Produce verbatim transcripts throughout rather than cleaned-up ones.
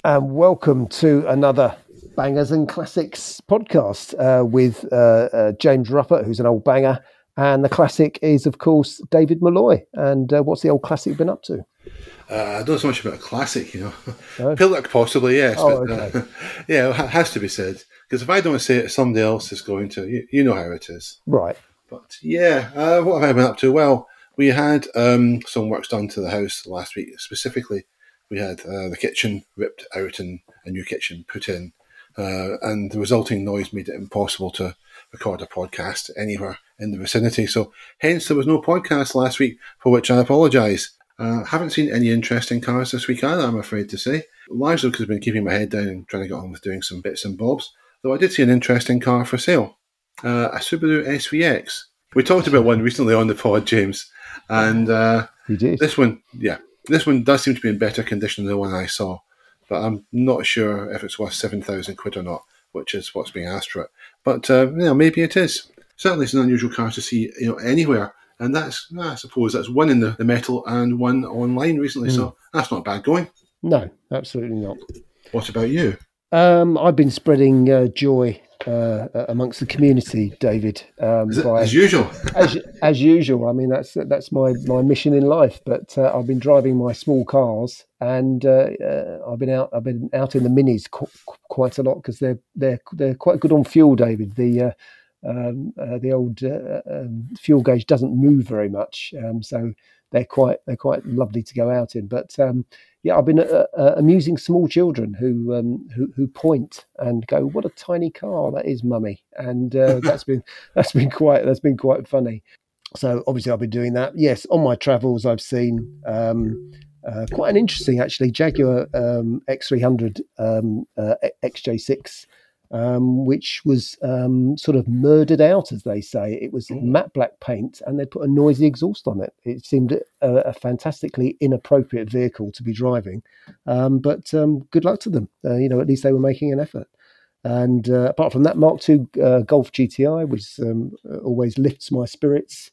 and welcome to another Bangers and Classics podcast uh, with uh, uh, James Ruppert, who's an old banger, and the classic is, of course, David Malloy. And uh, what's the old classic been up to? Uh, I don't know so much about a classic, you know. No? Pillock, possibly, yes. Oh, but, okay. uh, yeah, it has to be said. Because if I don't say it, somebody else is going to. You, you know how it is. Right. But, yeah, uh, what have I been up to? Well, we had um, some works done to the house last week. Specifically, we had uh, the kitchen ripped out and a new kitchen put in. Uh, and the resulting noise made it impossible to record a podcast anywhere in the vicinity. So, hence, there was no podcast last week, for which I apologise. Uh, haven't seen any interesting cars this week either, I'm afraid to say. Largely because I've been keeping my head down and trying to get on with doing some bits and bobs. Though I did see an interesting car for sale. Uh, a Subaru S V X. We talked about one recently on the pod, James. And uh, we did. This one, yeah, this one does seem to be in better condition than the one I saw. But I'm not sure if it's worth seven thousand quid or not, which is what's being asked for it. But, uh, you know, maybe it is. Certainly it's an unusual car to see, you know, anywhere. And that's, I suppose, that's one in the, the metal and one online recently. Mm. So that's not bad going. No, absolutely not. What about you? Um, I've been spreading uh, joy uh, amongst the community, David. Um, Is it, by, as usual. as, as usual. I mean, that's that's my, my mission in life. But uh, I've been driving my small cars, and uh, uh, I've been out. I've been out in the minis qu- quite a lot because they're they're they're quite good on fuel, David. The uh, um, uh, the old uh, um, fuel gauge doesn't move very much, um, so they're quite they're quite lovely to go out in. But um, yeah, I've been uh, uh, amusing small children who um, who who point and go, "What a tiny car that is, Mummy!" And uh, that's been that's been quite that's been quite funny. So obviously, I've been doing that. Yes, on my travels, I've seen um, uh, quite an interesting, actually, Jaguar um, X three hundred um, uh, X J six. Um, which was um, sort of murdered out, as they say. It was matte black paint, and they put a noisy exhaust on it. It seemed a, a fantastically inappropriate vehicle to be driving, um, but um, good luck to them. Uh, you know, at least they were making an effort. And uh, apart from that, Mark two uh, Golf G T I, which um, always lifts my spirits.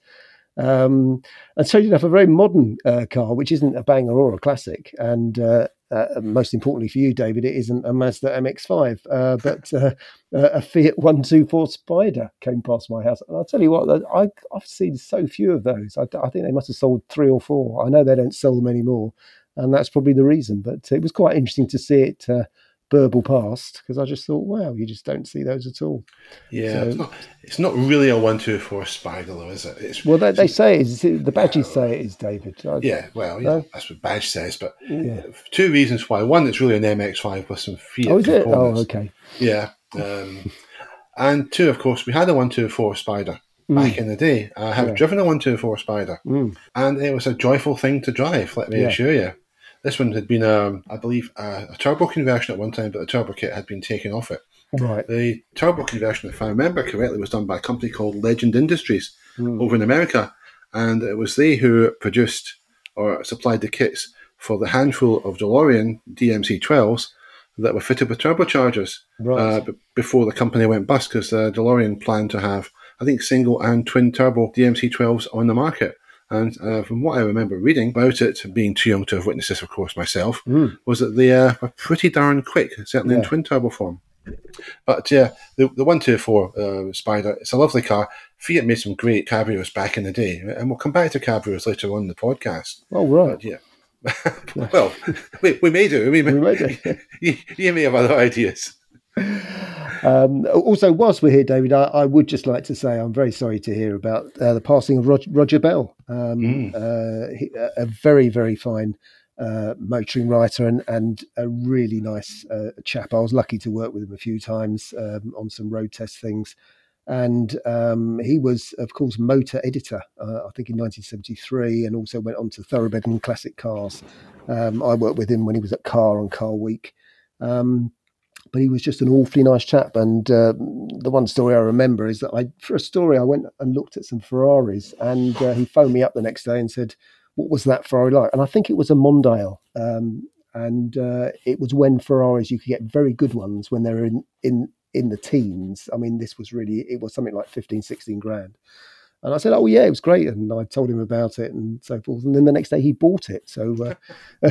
Um, and so you have a very modern uh, car, which isn't a banger or a classic, and uh, uh, most importantly for you, David, it isn't a Mazda M X five, uh, but uh, a Fiat one twenty-four Spider came past my house, and I'll tell you what, I, I've seen so few of those. I, I think they must have sold three or four. I know they don't sell them anymore, and that's probably the reason. But it was quite interesting to see it uh, burble past, because I just thought, wow, you just don't see those at all. Yeah, so, it's, not, it's not really a one twenty-four Spider, though, is it? It's, well, they, they say it is. The badges say it is, David. I, yeah, well, yeah, no? That's what badge says. But yeah. Two reasons why. One, it's really an M X five with some Fiat oh, is it? components. Oh, okay. Yeah. Um, and two, of course, we had a one twenty-four Spider mm. back in the day. I have yeah. driven a one twenty-four Spider, mm. and it was a joyful thing to drive, let me yeah. assure you. This one had been, um, I believe, a, a turbo conversion at one time, but the turbo kit had been taken off it. Right. The turbo conversion, if I remember correctly, was done by a company called Legend Industries mm. over in America, and it was they who produced or supplied the kits for the handful of DeLorean D M C twelves that were fitted with turbochargers right. uh, b- before the company went bust, because the DeLorean planned to have, I think, single and twin turbo D M C twelves on the market. And uh, from what I remember reading about it, being too young to have witnessed this, of course, myself, mm. was that they uh, were pretty darn quick, certainly yeah. in twin turbo form. But yeah, the, the one twenty-four uh, Spider, it's a lovely car. Fiat made some great cabrios back in the day, and we'll come back to cabrios later on in the podcast. Oh, right. But, yeah. well, we, we may do. We may, we may do. you, you may have other ideas. Um, also, whilst we're here, David, I, I would just like to say I'm very sorry to hear about uh, the passing of Roger, Roger Bell, um, mm. uh, he, a very, very fine uh, motoring writer and, and a really nice uh, chap. I was lucky to work with him a few times um, on some road test things. And um, he was, of course, motor editor, uh, I think in nineteen seventy-three, and also went on to Thoroughbred and Classic Cars. Um, I worked with him when he was at Car on Car Week. Um, but he was just an awfully nice chap. And uh, the one story I remember is that I, for a story, I went and looked at some Ferraris, and uh, he phoned me up the next day and said, what was that Ferrari like? And I think it was a Mondale. Um, and uh, it was when Ferraris, you could get very good ones when they were in, in, in the teens. I mean, this was really, it was something like fifteen, sixteen grand. And I said, oh, yeah, it was great. And I told him about it and so forth. And then the next day he bought it. So uh,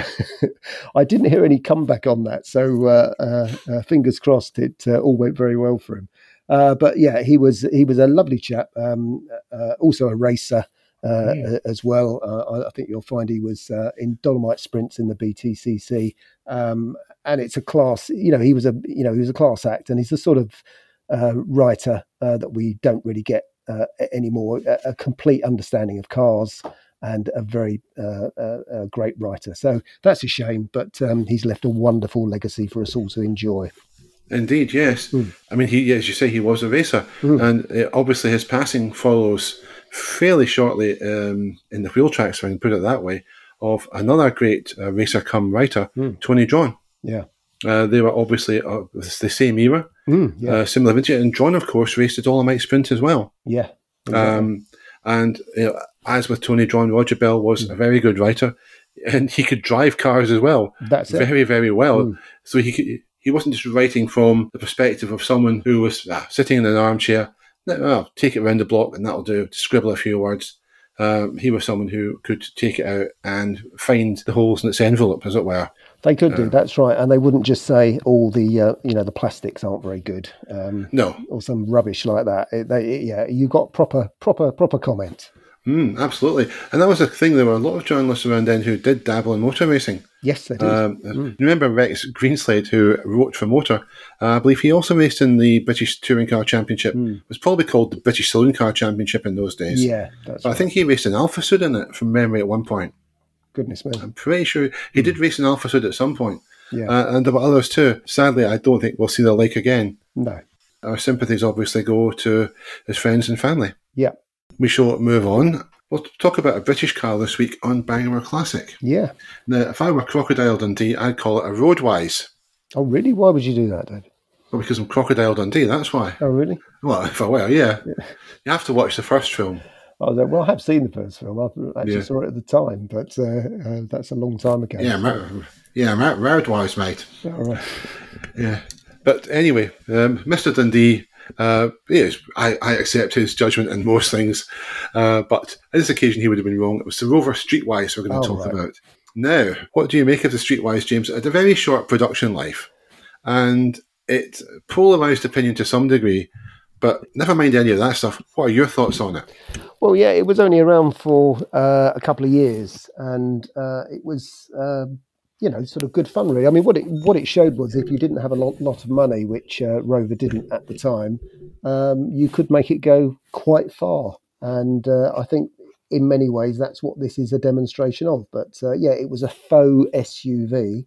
I didn't hear any comeback on that. So uh, uh, uh, fingers crossed it uh, all went very well for him. Uh, but yeah, he was he was a lovely chap, um, uh, also a racer uh, yeah. as well. Uh, I think you'll find he was uh, in Dolomite Sprints in the B T C C. Um, and it's a class, you know, he was a, you know, he was a class act, and he's the sort of uh, writer uh, that we don't really get Uh, anymore, a, a complete understanding of cars and a very uh, uh, uh, great writer. So that's a shame, but um, he's left a wonderful legacy for us all to enjoy. Indeed, yes. Mm. I mean, he, as you say, he was a racer, mm. and uh, obviously his passing follows fairly shortly um, in the wheel tracks, if I can put it that way, of another great uh, racer come writer, mm. Tony John. Yeah. Uh, they were obviously uh, the same era, mm, yeah. uh, similar vintage, and John, of course, raced the Dolomite Sprint as well. Yeah, exactly. um, and you know, as with Tony John, Roger Bell was mm. a very good writer, and he could drive cars as well. That's very, it. very well. Mm. So he could, he wasn't just writing from the perspective of someone who was ah, sitting in an armchair. No, oh, take it around the block, and that'll do. Scribble a few words. Um, he was someone who could take it out and find the holes in its envelope, as it were. They could do, uh, that's right, and they wouldn't just say all the uh, you know the plastics aren't very good, um, no, or some rubbish like that. It, they, it, yeah, you got proper, proper, proper comment. Mm, absolutely, and that was the thing. There were a lot of journalists around then who did dabble in motor racing. Yes, they did. Um, mm. Remember Rex Greenslade, who wrote for Motor? Uh, I believe he also raced in the British Touring Car Championship. Mm. It was probably called the British Saloon Car Championship in those days. Yeah, that's but right. I think he raced an Alfa Sud in it, from memory, at one point. Goodness me! I'm pretty sure he mm. did race an Alfa Sud at some point. Yeah. Uh, and there were others too. Sadly, I don't think we'll see the like again. No. Our sympathies obviously go to his friends and family. Yeah. We shall move on. We'll talk about a British car this week on Bangor Classic. Yeah. Now, if I were Crocodile Dundee, I'd call it a Roadwise. Oh, really? Why would you do that, Dave? Well, because I'm Crocodile Dundee, that's why. Oh, really? Well, if I were, yeah. yeah. You have to watch the first film. Oh, well, I have seen the first film. I actually yeah. saw it at the time, but uh, uh, that's a long time ago. Yeah, so. yeah, Roadwise, mate. All right. Yeah. But anyway, um, Mister Dundee, uh, yes, I, I accept his judgment in most things, uh, but on this occasion he would have been wrong. It was the Rover Streetwise we're going to oh, talk right. about. Now, what do you make of the Streetwise, James? It had a very short production life, and it polarised opinion to some degree, but never mind any of that stuff. What are your thoughts on it? Well, yeah, it was only around for uh, a couple of years, and uh, it was, uh, you know, sort of good fun, really. I mean, what it what it showed was if you didn't have a lot, lot of money, which uh, Rover didn't at the time, um, you could make it go quite far. And uh, I think in many ways that's what this is a demonstration of. But uh, yeah, it was a faux S U V,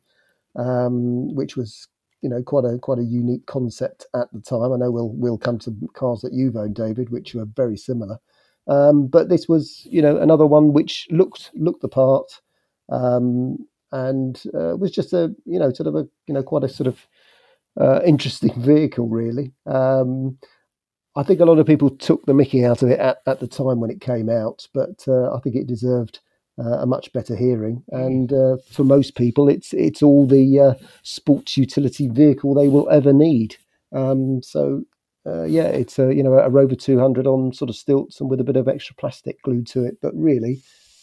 um, which was, you know, quite a quite a unique concept at the time. I know we'll we'll come to cars that you've owned, David, which were very similar. Um, but this was, you know, another one which looked looked the part, um, and uh, was just a, you know, sort of a, you know, quite a sort of uh, interesting vehicle, really. Um, I think a lot of people took the mickey out of it at, at the time when it came out, but uh, I think it deserved uh, a much better hearing. And uh, for most people, it's it's all the uh, sports utility vehicle they will ever need. Um, so. Uh, yeah, it's a you know a Rover two hundred on sort of stilts and with a bit of extra plastic glued to it. But really,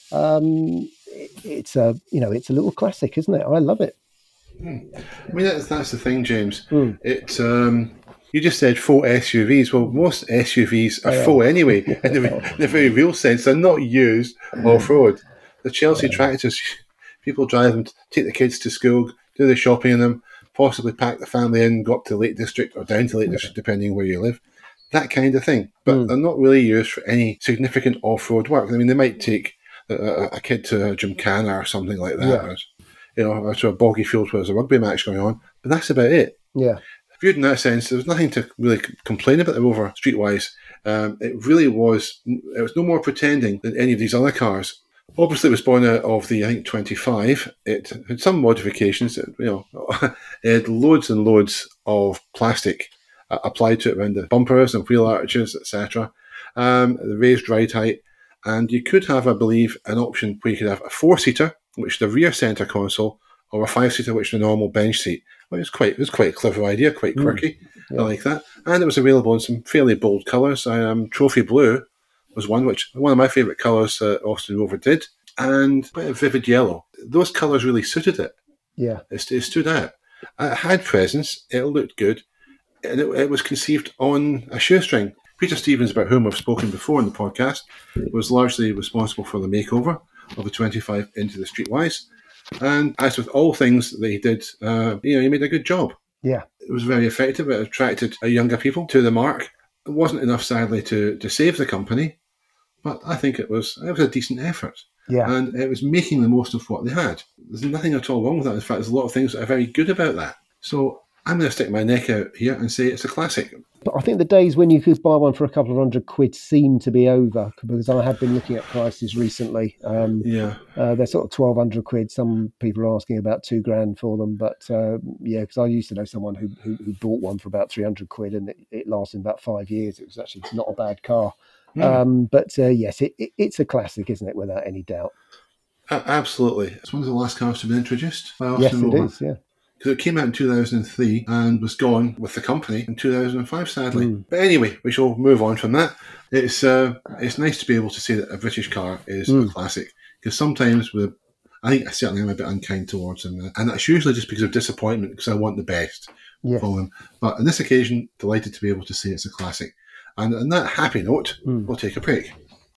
um, it, it's a you know it's a little classic, isn't it? I love it. Mm. I mean that's that's the thing, James. Mm. It's um, you just said faux S U Vs. Well, most S U Vs are faux anyway, in the, in the very real sense. They're not used off road. The Chelsea yeah. tractors, people drive them, take the kids to school, do the shopping in them. Possibly pack the family in, go up to Lake District or down to Lake District, depending where you live. That kind of thing. But mm. they're not really used for any significant off-road work. I mean, they might take a, a kid to a Gymkhana or something like that, yeah. or, you know, or to a boggy field where there's a rugby match going on. But that's about it. Yeah. Viewed in that sense, there was nothing to really complain about the Rover Streetwise. Um, it really was, it was no more pretending than any of these other cars. Obviously, it was born out of the, I think, twenty-five. It had some modifications. It, you know, it had loads and loads of plastic uh, applied to it around the bumpers and wheel arches, et cetera. Um, the raised ride height. And you could have, I believe, an option where you could have a four-seater, which is the rear centre console, or a five-seater, which is the normal bench seat. Well, it was quite, it was quite a clever idea, quite quirky. Mm, yeah. I like that. And it was available in some fairly bold colours. Um, Trophy Blue was one, which one of my favourite colours uh, Austin Rover did, and quite a vivid yellow. Those colours really suited it. Yeah. It, it stood out. It had presence, it looked good, and it, it was conceived on a shoestring. Peter Stevens, about whom I've spoken before in the podcast, was largely responsible for the makeover of the twenty-five into the Streetwise. And as with all things that he did, uh, you know, he made a good job. Yeah. It was very effective. It attracted younger people to the mark. It wasn't enough, sadly, to, to save the company, but I think it was it was a decent effort. Yeah. And it was making the most of what they had. There's nothing at all wrong with that. In fact, there's a lot of things that are very good about that. So I'm going to stick my neck out here and say it's a classic. But I think the days when you could buy one for a couple of hundred quid seem to be over, because I have been looking at prices recently. Um, yeah. Uh, they're sort of twelve hundred quid. Some people are asking about two grand for them. But uh, yeah, because I used to know someone who, who, who bought one for about three hundred quid, and it, it lasted about five years. It was actually not a bad car. Mm. Um, but uh, yes, it, it, it's a classic, isn't it? Without any doubt. Uh, absolutely. It's one of the last cars to be introduced by Austin Yes, Rover. it is, yeah. Because it came out in two thousand three and was gone with the company in two thousand five, sadly. Mm. But anyway, we shall move on from that. It's uh, it's nice to be able to say that a British car is mm. a classic. Because sometimes, with, I think I certainly am a bit unkind towards them. And that's usually just because of disappointment, because I want the best yes. for them. But on this occasion, delighted to be able to say it's a classic. And on that happy note, mm. we'll take a break.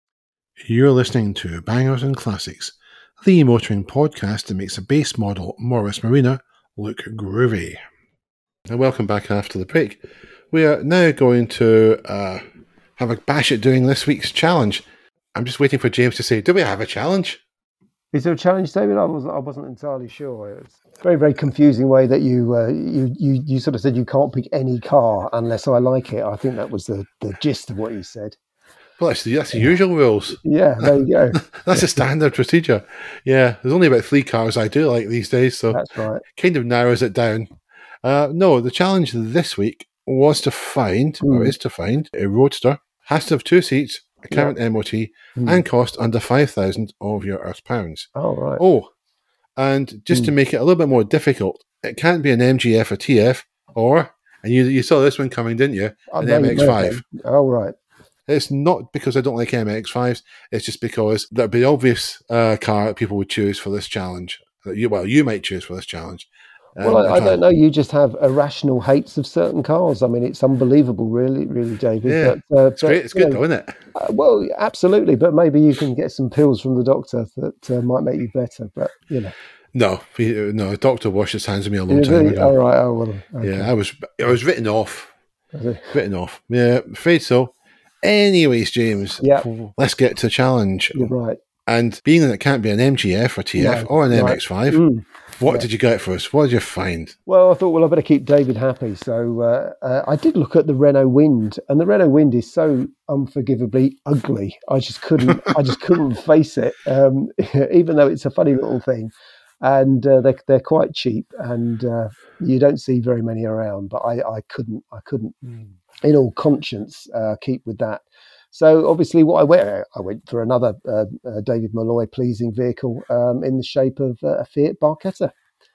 You're listening to Bangers and Classics, the motoring podcast that makes a base model Morris Marina look groovy. And welcome back after the break. We are now going to uh, have a bash at doing this week's challenge. I'm just waiting for James to say, do we have a challenge? Is there a challenge, David? I wasn't, I wasn't entirely sure. It was a very, very confusing way that you, uh, you you you sort of said you can't pick any car unless I like it. I think that was the, the gist of what you said. Well, that's the, that's the usual rules. Yeah, there you go. That's a standard procedure. Yeah, there's only about three cars I do like these days, so that's right. Kind of narrows it down. Uh, no, the challenge this week was to find, mm. or is to find, a Roadster, has to have two seats, a current yeah. M O T, mm. and cost under five thousand of your Earth pounds. Oh, right. Oh, and just mm. to make it a little bit more difficult, it can't be an M G F or T F, or, and you you saw this one coming, didn't you? Oh, an M X five. Oh, right. It's not because I don't like M X fives. It's just because that'd be the obvious uh, car that people would choose for this challenge. That you, well, you might choose for this challenge. Um, well, I, I don't know. You just have irrational hates of certain cars. I mean, it's unbelievable, really, really, David. Yeah, but, uh, it's but, great. It's good, know, though, isn't it? Uh, well, absolutely. But maybe you can get some pills from the doctor that uh, might make you better. But you know. No, no. The doctor washed his hands of me a long time ago. All right. Oh well. Okay. Yeah, I was. I was written off. Written off. Yeah, afraid so. Anyways, James, yeah. let's get to the challenge. You're right. And being that it can't be an M G F or T F no, or an right. M X five, mm. what yeah. did you get for us? What did you find? Well, I thought, well, I better keep David happy. So uh, uh, I did look at the Renault Wind, and the Renault Wind is so unforgivably ugly. I just couldn't, I just couldn't face it, um, even though it's a funny little thing. And uh, they, they're quite cheap, and uh, you don't see very many around. But I, I couldn't, I couldn't. Mm. in all conscience, uh, keep with that. So obviously what I went, I went for another uh, uh, David Malloy pleasing vehicle um, in the shape of uh, a Fiat Barchetta.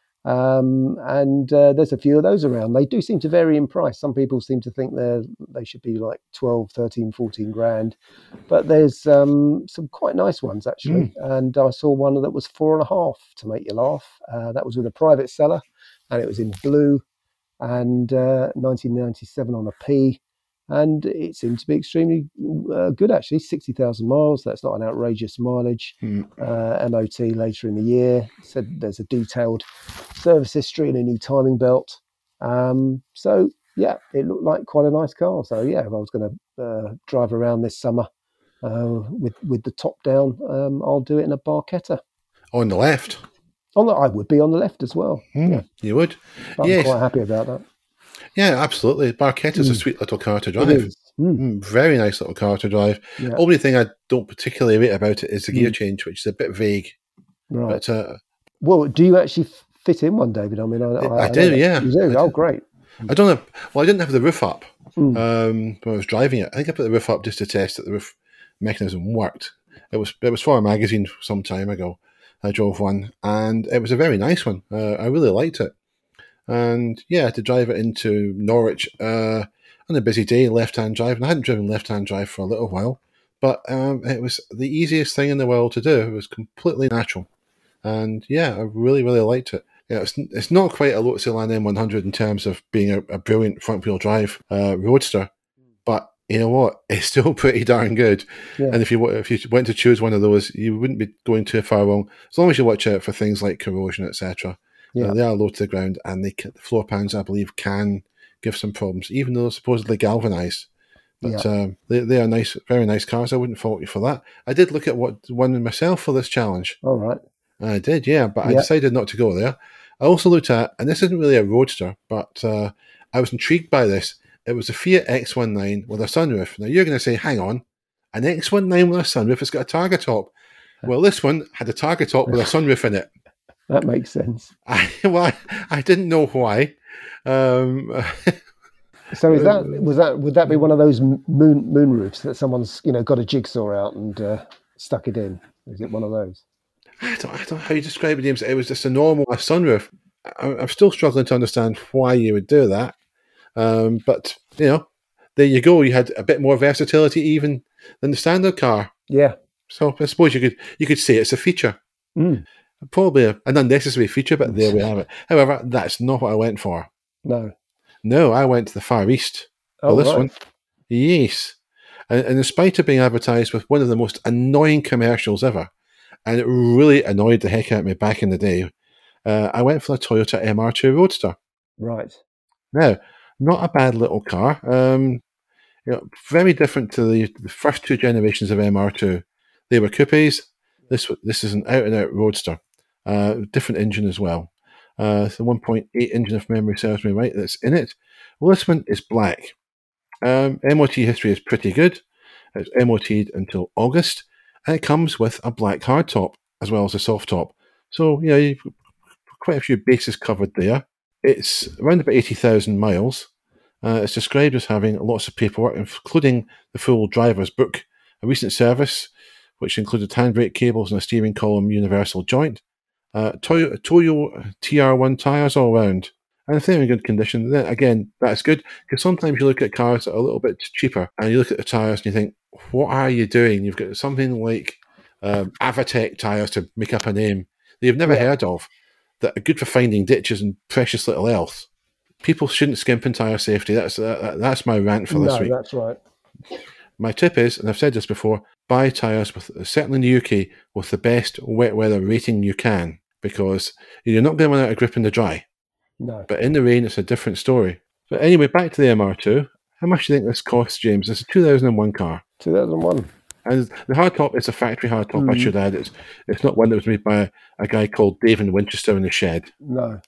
Um, and uh, there's a few of those around. They do seem to vary in price. Some people seem to think they're, they should be like twelve, thirteen, fourteen grand. But there's um, some quite nice ones, actually. Mm. And I saw one that was four and a half, to make you laugh. Uh, that was with a private seller, and it was in blue. And uh, nineteen ninety-seven on a P, and it seemed to be extremely uh, good, actually. sixty thousand miles, that's not an outrageous mileage. Mm. Uh, M O T later in the year. Said there's a detailed service history and a new timing belt. Um, so, yeah, it looked like quite a nice car. So, yeah, if I was going to uh, drive around this summer uh, with, with the top down, um, I'll do it in a Barchetta. On the left? On the, I would be on the left as well. Mm, yeah. You would? I'm yes. quite happy about that. Yeah, absolutely. Barchetta's mm. a sweet little car to drive. It is. Mm. Mm, very nice little car to drive. Yeah. Only thing I don't particularly rate about it is the mm. gear change, which is a bit vague. Right. But, uh, well, do you actually fit in one, David? I mean, I, I, I, I do, yeah. You do? Oh, great. I don't have, well, I didn't have the roof up mm. um, when I was driving it. I think I put the roof up just to test that the roof mechanism worked. It was, it was for a magazine some time ago. I drove one, and it was a very nice one. Uh, I really liked it. And yeah, to drive it into Norwich uh, on a busy day, left-hand drive. And I hadn't driven left-hand drive for a little while, But um, it was the easiest thing in the world to do. It was completely natural. And yeah, I really, really liked it. Yeah, it's, it's not quite a Lotus Elan M one hundred in terms of being a, a brilliant front-wheel drive uh, roadster, but you know what? It's still pretty darn good. Yeah. And if you if you went to choose one of those, you wouldn't be going too far wrong, as long as you watch out for things like corrosion, et cetera. Yeah. Uh, they are low to the ground, and they can, the floor pans, I believe, can give some problems, even though they're supposedly galvanized. But Yeah. um, they they are nice, very nice cars. I wouldn't fault you for that. I did look at what one myself for this challenge. All right. I did, yeah, but I Yeah. decided not to go there. I also looked at, and this isn't really a roadster, but uh, I was intrigued by this. It was a Fiat X nineteen with a sunroof. Now you're going to say, hang on, an X nineteen with a sunroof, it's got a Targa top. Well, this one had a Targa top with a sunroof in it. That makes sense. I, well, I, I didn't know why. Um, So is that was that would that be one of those moon moon roofs that someone's you know got a jigsaw out and uh, stuck it in? Is it one of those? I don't, I don't know how you describe it, James. It was just a normal a sunroof. I, I'm still struggling to understand why you would do that. Um, but, you know, there you go. You had a bit more versatility even than the standard car. Yeah. So I suppose you could you could say it's a feature. Mm. Probably a, an unnecessary feature, but there we have it. However, that's not what I went for. No. No, I went to the Far East for Oh, this right. one. Yes. And, and in spite of being advertised with one of the most annoying commercials ever, and it really annoyed the heck out of me back in the day, uh, I went for the Toyota M R two Roadster. Right. Now, not a bad little car. Um, you know, very different to the, the first two generations of M R two. They were coupes. This this is an out-and-out roadster. Uh, different engine as well. Uh, it's a one point eight engine, if memory serves me right, that's in it. Well, this one is black. Um, M O T history is pretty good. It's M O T'd until August, and it comes with a black hardtop as well as a soft top. So, yeah, you've got quite a few bases covered there. It's around about eighty thousand miles. Uh, it's described as having lots of paperwork, including the full driver's book, a recent service, which included handbrake cables and a steering column universal joint, uh, Toyo, Toyo T R one tyres all round. And if they're in good condition, then again, that's good, because sometimes you look at cars that are a little bit cheaper, and you look at the tyres and you think, what are you doing? You've got something like um, Avatec tyres to make up a name that you've never Yeah. heard of, that are good for finding ditches and precious little else. People shouldn't skimp on tyre safety. That's uh, that's my rant for this No, week. that's right. My tip is, and I've said this before, buy tyres, with certainly in the U K, with the best wet weather rating you can, because you're not going to run out of grip in the dry. No. But in the rain, it's a different story. But anyway, back to the M R two. How much do you think this costs, James? It's a two thousand one car. two thousand one. And the hardtop is a factory hardtop, I Mm. should add. It's it's not one that was made by a, a guy called Dave in Winchester in the shed. No.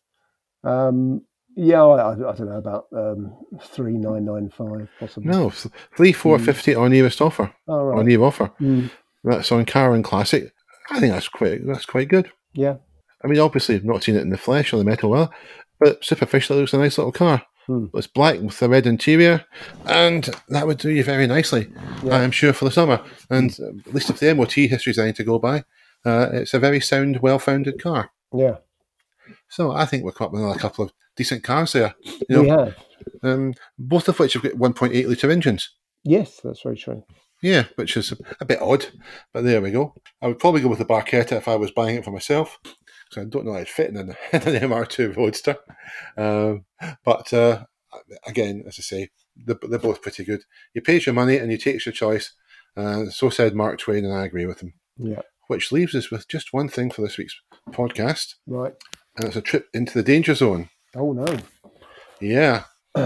Um, yeah, I, I don't know, about um, three nine nine five possibly. No, three four fifty on nearest offer. All right. On near offer. Mm. That's on Car and Classic. I think that's quite that's quite good. Yeah. I mean, obviously, I've not seen it in the flesh or the metal well, but superficially, it looks a nice little car. Hmm. It's black with a red interior, and that would do you very nicely, Yeah. I am sure, for the summer. And uh, at least if the M O T history is anything to go by, uh, it's a very sound, well-founded car. Yeah. So I think we're caught with another couple of decent cars there. You We know, have. um, both of which have got one point eight litre engines. Yes, that's very true. Yeah, which is a bit odd, but there we go. I would probably go with the Barchetta if I was buying it for myself, because I don't know I'd fit in an, in an M R two Roadster. Um, but uh, again, as I say, they're, they're both pretty good. You pay your money and you take your choice. Uh, so said Mark Twain, and I agree with him. Yeah. Which leaves us with just one thing for this week's podcast, Right. and it's a trip into the danger zone. Oh, no. Yeah.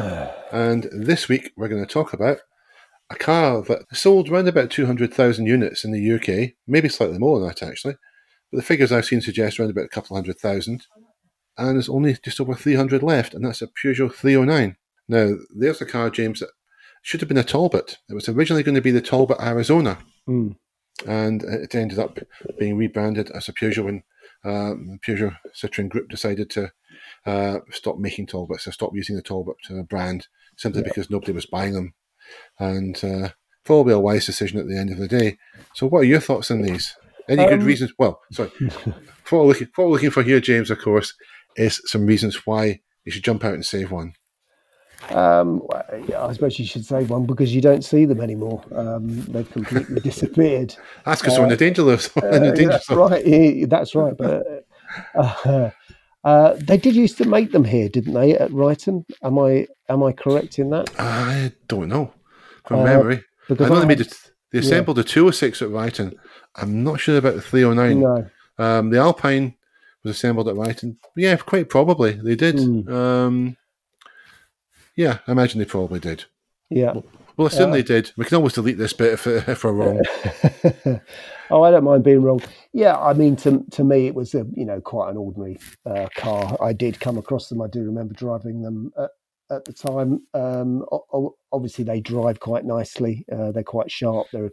And this week we're going to talk about a car that sold around about two hundred thousand units in the U K, maybe slightly more than that actually, but the figures I've seen suggest around about a couple hundred thousand, and there's only just over three hundred left, and that's a Peugeot three oh nine. Now, there's a car, James, that should have been a Talbot. It was originally going to be the Talbot Arizona, Mm. and it ended up being rebranded as a Peugeot when um, Peugeot Citroën Group decided to uh, stop making Talbots, so stop using the Talbot uh, brand, simply Yeah. because nobody was buying them. And uh, probably a wise decision at the end of the day. So what are your thoughts on these? Any good Um, reasons? Well, sorry. what, we're looking, what we're looking for here, James, of course, is some reasons why you should jump out and save one. Um, well, yeah, I suppose you should say one because you don't see them anymore. Um, they've completely disappeared. That's because they're in the danger list. in the Uh, danger that's zone. right. Yeah, that's right. But uh, uh, they did used to make them here, didn't they, at Ryton? Am I am I correct in that? I don't know from Uh, memory. because I know I they made had, it. They yeah, assembled the two oh six at Ryton. I'm not sure about the three oh nine. no, Um, the Alpine was assembled at Ryton. Yeah, quite probably they did. mm, Um, yeah, I imagine they probably did. yeah. Well, well assume Uh, they did. We can always delete this bit if, if we're wrong. oh, I don't mind being wrong. Yeah, I mean, to to me, it was a you know quite an ordinary uh, car. I did come across them. I do remember driving them at, at the time. Um, o- obviously, they drive quite nicely. Uh, they're quite sharp. They're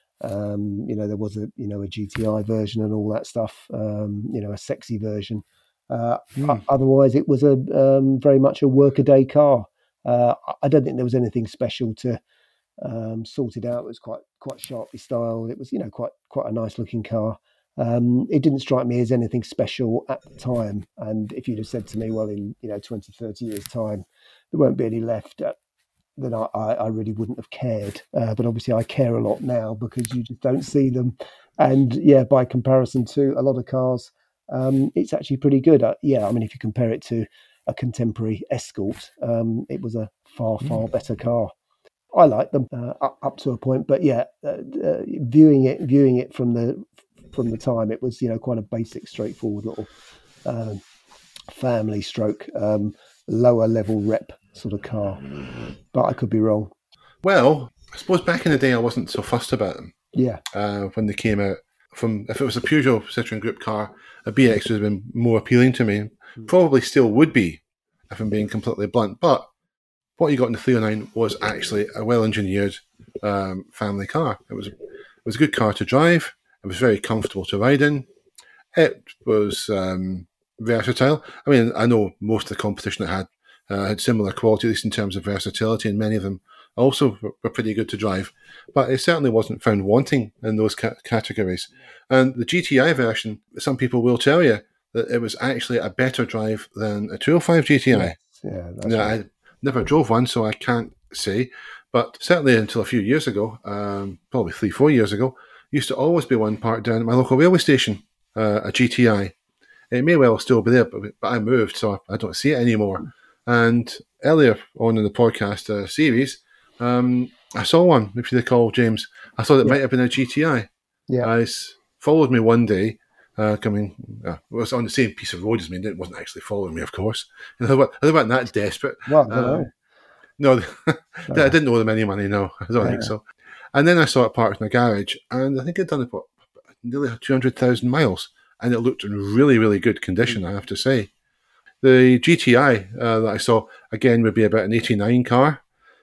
um, you know there was a you know a G T I version and all that stuff. Um, you know, a sexy version. Uh, Hmm. Otherwise, it was a um, very much a workaday car. Uh, I don't think there was anything special to um, sorted out. It was quite quite sharply styled. It was you know quite quite a nice looking car. Um, it didn't strike me as anything special at the time. And if you'd have said to me, well, in you know twenty, thirty years time, there won't be any left, uh, then I, I, I really wouldn't have cared. Uh, but obviously, I care a lot now because you just don't see them. And yeah, by comparison to a lot of cars, um, it's actually pretty good. Uh, yeah, I mean, if you compare it to a contemporary Escort, um, it was a far far better car. I like them uh, up, up to a point, but yeah, uh, uh, viewing it, viewing it from the from the time, it was you know quite a basic, straightforward little um, family stroke, um, lower level rep sort of car. But I could be wrong. Well, I suppose back in the day I wasn't so fussed about them Yeah, uh, when they came out. From if it was a Peugeot Citroen Group car, a B X would have been more appealing to me. Probably still would be, if I'm being completely blunt. But what you got in the three oh nine was actually a well-engineered um, family car. It was it was a good car to drive. It was very comfortable to ride in. It was um, versatile. I mean, I know most of the competition it had uh, had similar quality, at least in terms of versatility, and many of them also were pretty good to drive. But it certainly wasn't found wanting in those ca- categories. And the G T I version, some people will tell you that it was actually a better drive than a two oh five G T I. yeah, yeah that's Now, right. I never drove one, so I can't say. But certainly until a few years ago, um, probably three, four years ago, used to always be one parked down at my local railway station, uh, a G T I. It may well still be there, but, but I moved, so I don't see it anymore. And earlier on in the podcast uh, series, um, I saw one, if you recall, James. I thought it Yeah. might have been a G T I. Yeah, Uh, it's followed me one day, uh, coming, uh, it was on the same piece of road as me. It wasn't actually following me, of course. I wasn't that desperate. well, I don't Uh, know. no, I didn't know them any money, no. I don't think so. And then I saw it parked in a garage, and I think it'd done about nearly two hundred thousand miles, and it looked in really, really good condition, I have to say. The G T I uh, that I saw, again, would be about an eighty-nine car,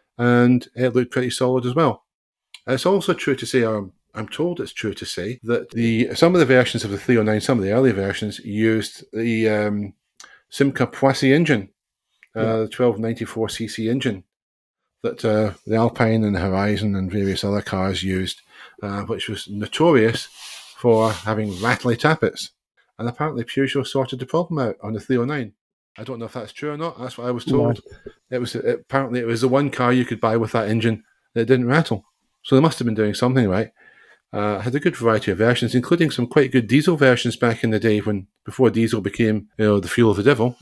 and it looked pretty solid as well. It's also true to say, or I'm told it's true to say, that the some of the versions of the three oh nine, some of the early versions, used the um, Simca Poissy engine, uh, Yeah. the twelve ninety-four c c engine that uh, the Alpine and the Horizon and various other cars used, uh, which was notorious for having rattly tappets. And apparently Peugeot sorted the problem out on the three oh nine. I don't know if that's true or not. That's what I was told. No. It was it, apparently it was the one car you could buy with that engine that didn't rattle. So they must have been doing something right. Uh, had a good variety of versions, including some quite good diesel versions back in the day when before diesel became you know the fuel of the devil,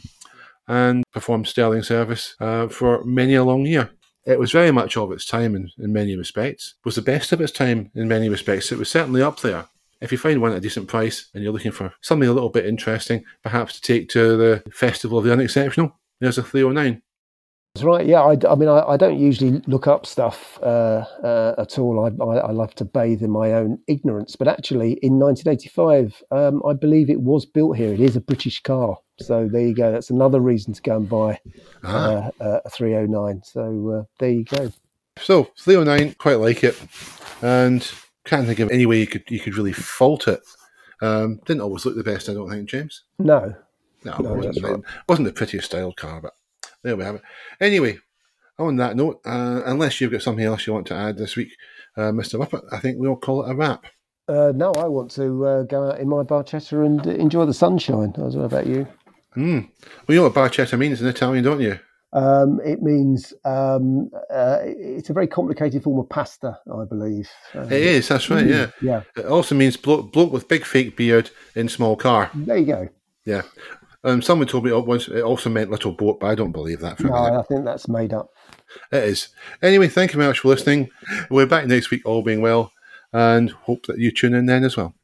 and performed sterling service uh, for many a long year. It was very much of its time in, in many respects. It was the best of its time in many respects. It was certainly up there. If you find one at a decent price and you're looking for something a little bit interesting, perhaps to take to the Festival of the Unexceptional, there's a three oh nine. That's right. Yeah, I, I mean, I, I don't usually look up stuff uh, uh, at all. I, I, I love to bathe in my own ignorance. But actually, in nineteen eighty-five, um, I believe it was built here. It is a British car. So there you go. That's another reason to go and buy uh, uh, a three oh nine. So uh, there you go. So three oh nine, quite like it, and can't think of any way you could you could really fault it. Um, didn't always look the best, I don't think, James. No, no, no, it wasn't, that's right. It wasn't the prettiest styled car, but there we have it. Anyway, on that note, uh, unless you've got something else you want to add this week, uh, Mister Whippet, I think we'll call it a wrap. Uh, no, I want to uh, go out in my Barchetta and enjoy the sunshine. I don't know about you. Mm. Well, you know what Barchetta means in Italian, don't you? Um, it means um, uh, it's a very complicated form of pasta, I believe. Um, it is, that's right, yeah. Yeah. It also means bloke, bloke with big fake beard in small car. There you go. Yeah. Um, someone told me it, was, it also meant little boat, but I don't believe that for No, a minute. I think that's made up. It is. Anyway, thank you very much for listening. We're back next week, all being well, and hope that you tune in then as well.